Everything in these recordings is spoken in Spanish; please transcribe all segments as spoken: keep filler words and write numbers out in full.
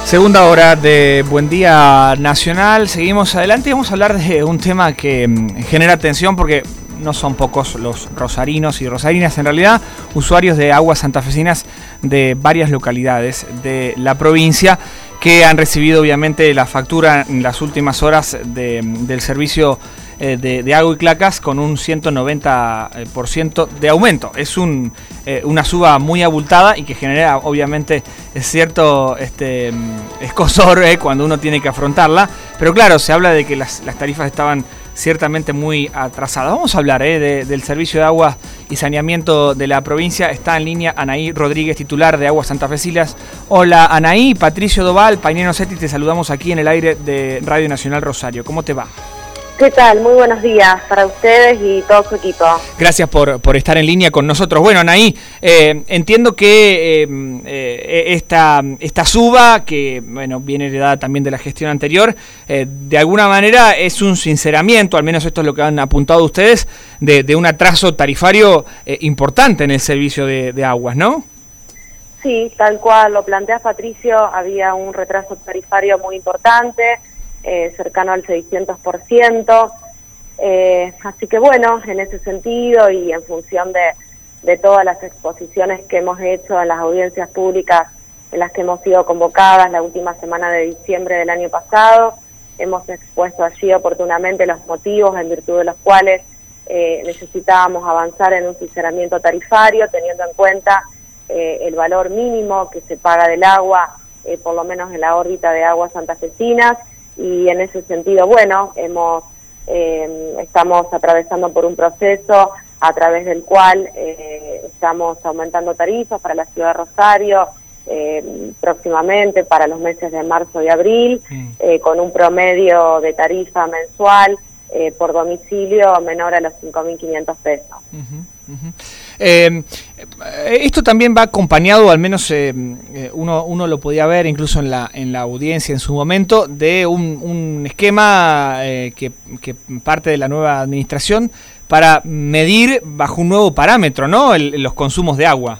Segunda hora de Buen Día Nacional. Seguimos adelante y vamos a hablar de un tema que genera atención porque no son pocos los rosarinos y rosarinas, en realidad, usuarios de aguas santafesinas de varias localidades de la provincia que han recibido obviamente la factura en las últimas horas de, del servicio eh, de, de agua y cloacas con un ciento noventa por ciento de aumento. Es un, eh, una suba muy abultada y que genera obviamente cierto este, escozor eh, cuando uno tiene que afrontarla, pero claro, se habla de que las, las tarifas estaban ciertamente muy atrasadas. Vamos a hablar eh, de, del servicio de agua y saneamiento de la provincia. Está en línea Anaí Rodríguez, titular de Aguas Santafesinas. Hola Anaí, Patricio Doval, Paineno Setti, te saludamos aquí en el aire de Radio Nacional Rosario. ¿Cómo te va? ¿Qué tal? Muy buenos días para ustedes y todo su equipo. Gracias por, por estar en línea con nosotros. Bueno, Anaí, eh, entiendo que eh, eh, esta, esta suba, que bueno viene heredada también de la gestión anterior, eh, de alguna manera es un sinceramiento, al menos esto es lo que han apuntado ustedes, de, de un atraso tarifario eh, importante en el servicio de, de aguas, ¿no? Sí, tal cual lo planteas, Patricio, había un retraso tarifario muy importante, Eh, cercano al seiscientos por ciento, eh, así que bueno, en ese sentido y en función de, de todas las exposiciones que hemos hecho en las audiencias públicas en las que hemos sido convocadas la última semana de diciembre del año pasado, hemos expuesto allí oportunamente los motivos en virtud de los cuales eh, necesitábamos avanzar en un sinceramiento tarifario, teniendo en cuenta eh, el valor mínimo que se paga del agua, eh, por lo menos en la órbita de aguas santafesinas. Y en ese sentido, bueno, hemos eh, estamos atravesando por un proceso a través del cual eh, estamos aumentando tarifas para la ciudad de Rosario, eh, próximamente para los meses de marzo y abril, mm. eh, con un promedio de tarifa mensual eh, por domicilio menor a los cinco mil quinientos pesos. Uh-huh, uh-huh. Eh, esto también va acompañado, al menos eh, uno, uno lo podía ver incluso en la, en la audiencia en su momento, de un, un esquema eh, que, que parte de la nueva administración para medir bajo un nuevo parámetro, ¿no? El, los consumos de agua.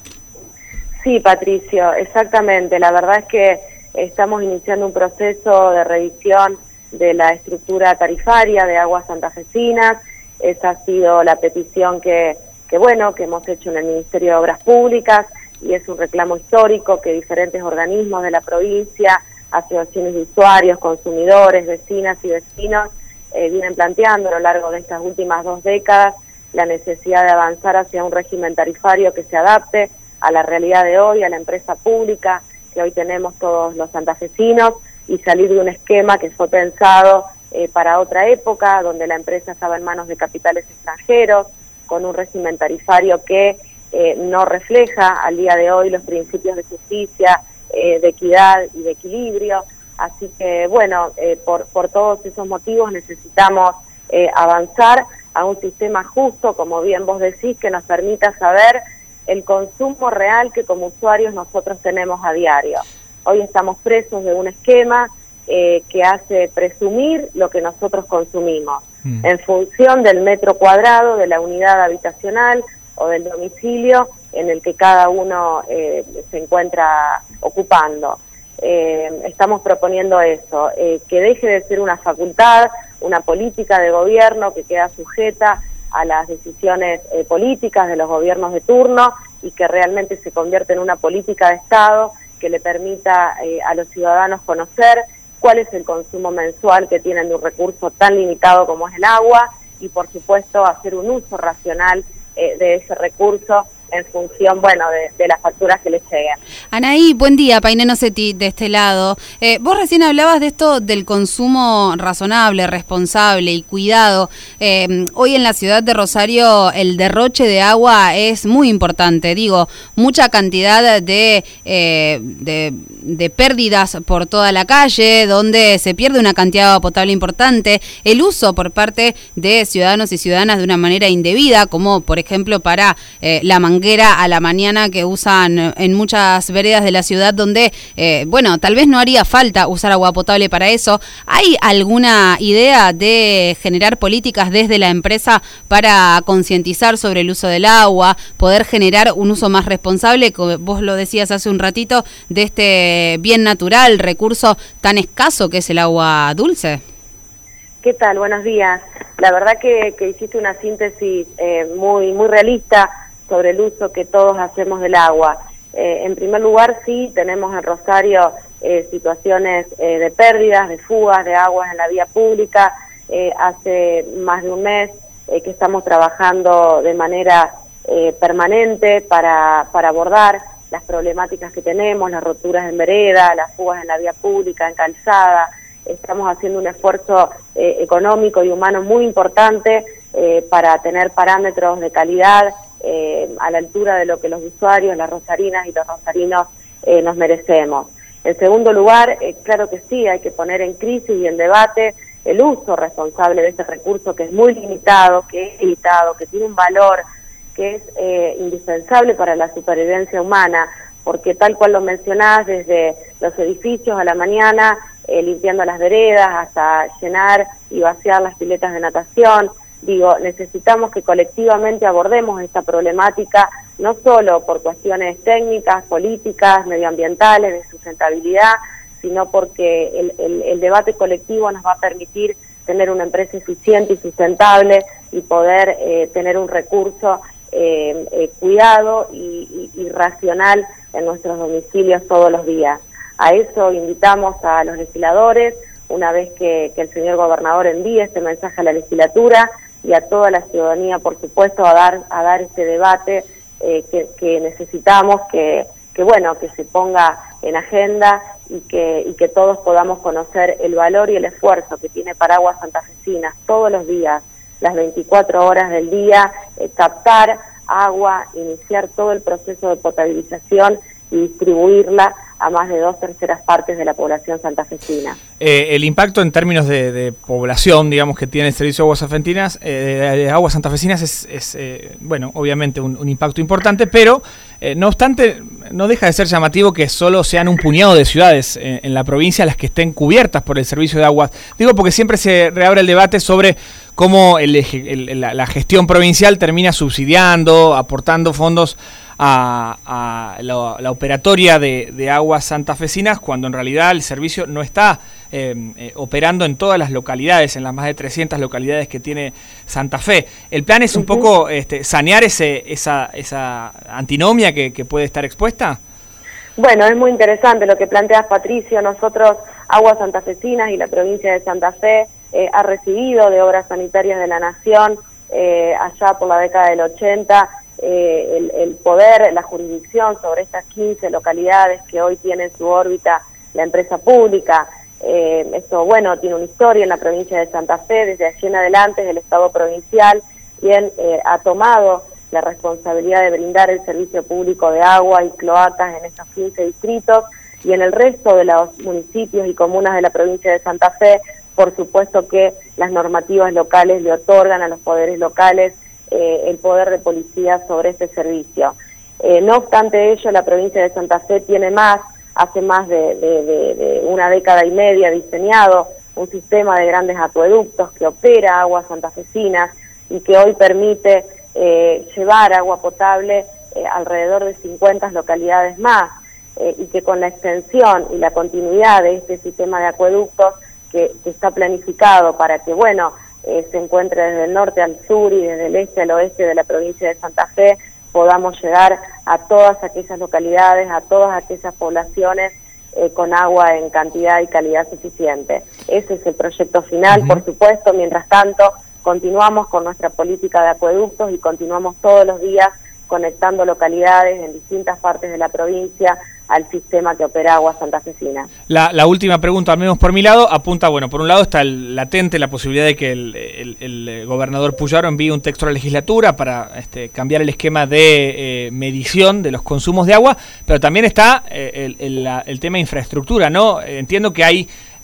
Sí, Patricio, exactamente. La verdad es que estamos iniciando un proceso de revisión de la estructura tarifaria de aguas santafesinas. Esa ha sido la petición que que bueno, que hemos hecho en el Ministerio de Obras Públicas, y es un reclamo histórico que diferentes organismos de la provincia, asociaciones de usuarios, consumidores, vecinas y vecinos, eh, vienen planteando a lo largo de estas últimas dos décadas la necesidad de avanzar hacia un régimen tarifario que se adapte a la realidad de hoy, a la empresa pública que hoy tenemos todos los santafesinos, y salir de un esquema que fue pensado eh, para otra época, donde la empresa estaba en manos de capitales extranjeros, con un régimen tarifario que eh, no refleja al día de hoy los principios de justicia, eh, de equidad y de equilibrio. Así que, bueno, eh, por, por todos esos motivos necesitamos eh, avanzar a un sistema justo, como bien vos decís, que nos permita saber el consumo real que como usuarios nosotros tenemos a diario. Hoy estamos presos de un esquema eh, que hace presumir lo que nosotros consumimos, en función del metro cuadrado de la unidad habitacional o del domicilio en el que cada uno eh, se encuentra ocupando. Eh, estamos proponiendo eso, eh, que deje de ser una facultad, una política de gobierno que queda sujeta a las decisiones eh, políticas de los gobiernos de turno, y que realmente se convierta en una política de Estado que le permita eh, a los ciudadanos conocer cuál es el consumo mensual que tienen de un recurso tan limitado como es el agua, y por supuesto hacer un uso racional eh, de ese recurso en función, bueno, de, de las facturas que les lleguen. Anaí, buen día, Paineno Setti de este lado. Eh, vos recién hablabas de esto del consumo razonable, responsable y cuidado. Eh, hoy en la ciudad de Rosario el derroche de agua es muy importante. Digo, mucha cantidad de, eh, de, de pérdidas por toda la calle, donde se pierde una cantidad de agua potable importante. El uso por parte de ciudadanos y ciudadanas de una manera indebida, como por ejemplo para eh, la manguera manguera a la mañana que usan en muchas veredas de la ciudad donde, eh, bueno, tal vez no haría falta usar agua potable para eso. ¿Hay alguna idea de generar políticas desde la empresa para concientizar sobre el uso del agua, poder generar un uso más responsable, como vos lo decías hace un ratito, de este bien natural, recurso tan escaso que es el agua dulce? ¿Qué tal? Buenos días. La verdad que, que hiciste una síntesis eh, muy, muy realista sobre el uso que todos hacemos del agua. Eh, en primer lugar, sí, tenemos en Rosario eh, situaciones eh, de pérdidas, de fugas de aguas en la vía pública. Eh, hace más de un mes eh, que estamos trabajando de manera eh, permanente para, para abordar las problemáticas que tenemos, las roturas en vereda, las fugas en la vía pública, en calzada. Estamos haciendo un esfuerzo eh, económico y humano muy importante eh, para tener parámetros de calidad eh, a la altura de lo que los usuarios, las rosarinas y los rosarinos eh, nos merecemos. En segundo lugar, eh, claro que sí, hay que poner en crisis y en debate el uso responsable de este recurso que es muy limitado, que es limitado, que tiene un valor que es eh, indispensable para la supervivencia humana, porque tal cual lo mencionás, desde los edificios a la mañana, eh, limpiando las veredas, hasta llenar y vaciar las piletas de natación. Digo, necesitamos que colectivamente abordemos esta problemática, no solo por cuestiones técnicas, políticas, medioambientales, de sustentabilidad, sino porque el, el, el debate colectivo nos va a permitir tener una empresa eficiente y sustentable y poder eh, tener un recurso eh, eh, cuidado y, y, y racional en nuestros domicilios todos los días. A eso invitamos a los legisladores, una vez que, que el señor gobernador envíe este mensaje a la legislatura y a toda la ciudadanía, por supuesto, a dar, a dar este debate eh, que, que necesitamos, que, que bueno, que se ponga en agenda y que, y que todos podamos conocer el valor y el esfuerzo que tiene Paraguas Santafesinas todos los días, las veinticuatro horas del día, eh, captar agua, iniciar todo el proceso de potabilización y distribuirla a más de dos terceras partes de la población santafesina. Eh, el impacto en términos de, de población, digamos, que tiene el Servicio de Aguas Santafesinas, eh, de Aguas Santafesinas es, es eh, bueno, obviamente un, un impacto importante, pero eh, no obstante, no deja de ser llamativo que solo sean un puñado de ciudades en, en la provincia las que estén cubiertas por el Servicio de Aguas. Digo porque siempre se reabre el debate sobre cómo el, el, la, la gestión provincial termina subsidiando, aportando fondos a, a la, la operatoria de, de Aguas Santafesinas, cuando en realidad el servicio no está eh, eh, operando en todas las localidades, en las más de trescientas localidades que tiene Santa Fe. El plan es un uh-huh. poco este, sanear ese, esa, esa antinomia que, que puede estar expuesta. Bueno, es muy interesante lo que planteas, Patricio. Nosotros, Aguas Santafesinas y la provincia de Santa Fe, eh, ha recibido de Obras Sanitarias de la Nación, eh, allá por la década del ochenta, Eh, el, el poder, la jurisdicción sobre estas quince localidades que hoy tiene en su órbita la empresa pública. Eh, esto, bueno, tiene una historia en la provincia de Santa Fe. Desde allí en adelante es el Estado provincial quien eh, ha tomado la responsabilidad de brindar el servicio público de agua y cloacas en estos quince distritos, y en el resto de los municipios y comunas de la provincia de Santa Fe, por supuesto que las normativas locales le otorgan a los poderes locales Eh, el poder de policía sobre este servicio. Eh, no obstante ello, la provincia de Santa Fe tiene más, hace más de, de, de, de una década y media diseñado un sistema de grandes acueductos que opera Aguas Santafesinas y que hoy permite eh, llevar agua potable eh, alrededor de cincuenta localidades más, eh, y que con la extensión y la continuidad de este sistema de acueductos que, que está planificado para que, bueno, Eh, se encuentre desde el norte al sur y desde el este al oeste de la provincia de Santa Fe, podamos llegar a todas aquellas localidades, a todas aquellas poblaciones eh, con agua en cantidad y calidad suficiente. Ese es el proyecto final, uh-huh. por supuesto. Mientras tanto, continuamos con nuestra política de acueductos y continuamos todos los días conectando localidades en distintas partes de la provincia al sistema que opera Aguas Santafesinas. La, la última pregunta, al menos por mi lado, apunta, bueno, por un lado está el, latente la posibilidad de que el, el, el gobernador Puyaro envíe un texto a la legislatura para este, cambiar el esquema de eh, medición de los consumos de agua, pero también está eh, el, el, la, el tema de infraestructura, ¿no? Entiendo que hay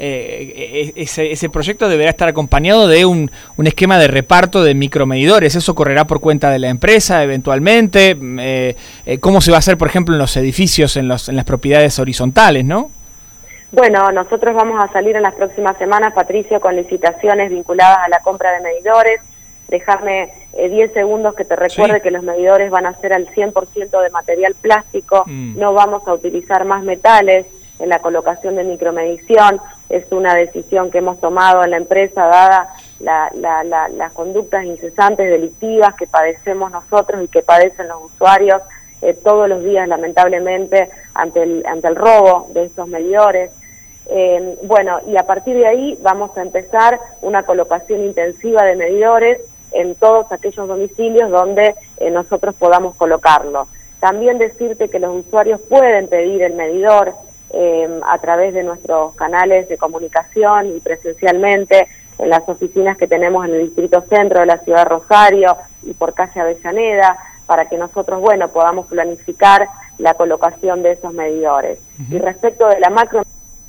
eh, ese, ese proyecto deberá estar acompañado de un, un esquema de reparto de micromedidores. ¿Eso correrá por cuenta de la empresa eventualmente? Eh, eh, ¿Cómo se va a hacer, por ejemplo, en los edificios, en, los, en las propiedades horizontales, no? Bueno, nosotros vamos a salir en las próximas semanas, Patricio, con licitaciones vinculadas a la compra de medidores. Déjame eh, diez segundos que te recuerde sí. que los medidores van a ser al cien por ciento de material plástico, mm. no vamos a utilizar más metales en la colocación de micromedición. Es una decisión que hemos tomado en la empresa dada la, la, la, las conductas incesantes delictivas que padecemos nosotros y que padecen los usuarios eh, todos los días, lamentablemente, ante el, ante el robo de estos medidores. Eh, bueno, y a partir de ahí vamos a empezar una colocación intensiva de medidores en todos aquellos domicilios donde eh, nosotros podamos colocarlo. También decirte que los usuarios pueden pedir el medidor eh, a través de nuestros canales de comunicación y presencialmente en las oficinas que tenemos en el Distrito Centro de la Ciudad de Rosario y por calle Avellaneda, para que nosotros, bueno, podamos planificar la colocación de esos medidores. Uh-huh. Y respecto de la macro...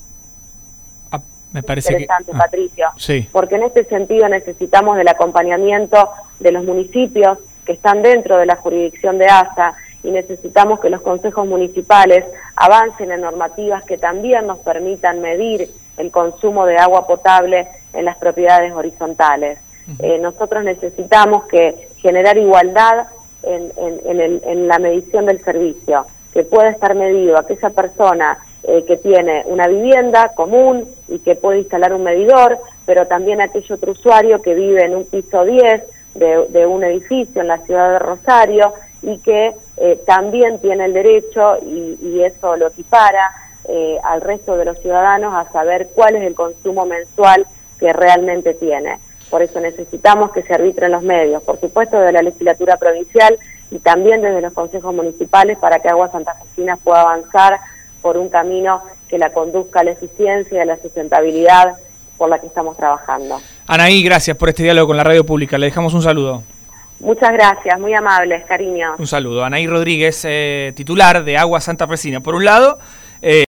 Me parece interesante, que, ah, Patricio, sí. porque en este sentido necesitamos del acompañamiento de los municipios que están dentro de la jurisdicción de ASA y necesitamos que los consejos municipales avancen en normativas que también nos permitan medir el consumo de agua potable en las propiedades horizontales. Uh-huh. Eh, nosotros necesitamos que generar igualdad en, en, en, el, en la medición del servicio, que pueda estar medido aquella persona Eh, que tiene una vivienda común y que puede instalar un medidor, pero también aquel otro usuario que vive en un piso diez de, de un edificio en la ciudad de Rosario y que eh, también tiene el derecho, y, y eso lo equipara eh, al resto de los ciudadanos, a saber cuál es el consumo mensual que realmente tiene. Por eso necesitamos que se arbitren los medios, por supuesto de la legislatura provincial y también desde los consejos municipales, para que Aguas Santafesinas pueda avanzar por un camino que la conduzca a la eficiencia y a la sustentabilidad por la que estamos trabajando. Anaí, gracias por este diálogo con la radio pública. Le dejamos un saludo. Muchas gracias, muy amables, cariño. Un saludo. Anaí Rodríguez, eh, titular de Aguas Santafesinas. Por un lado... Eh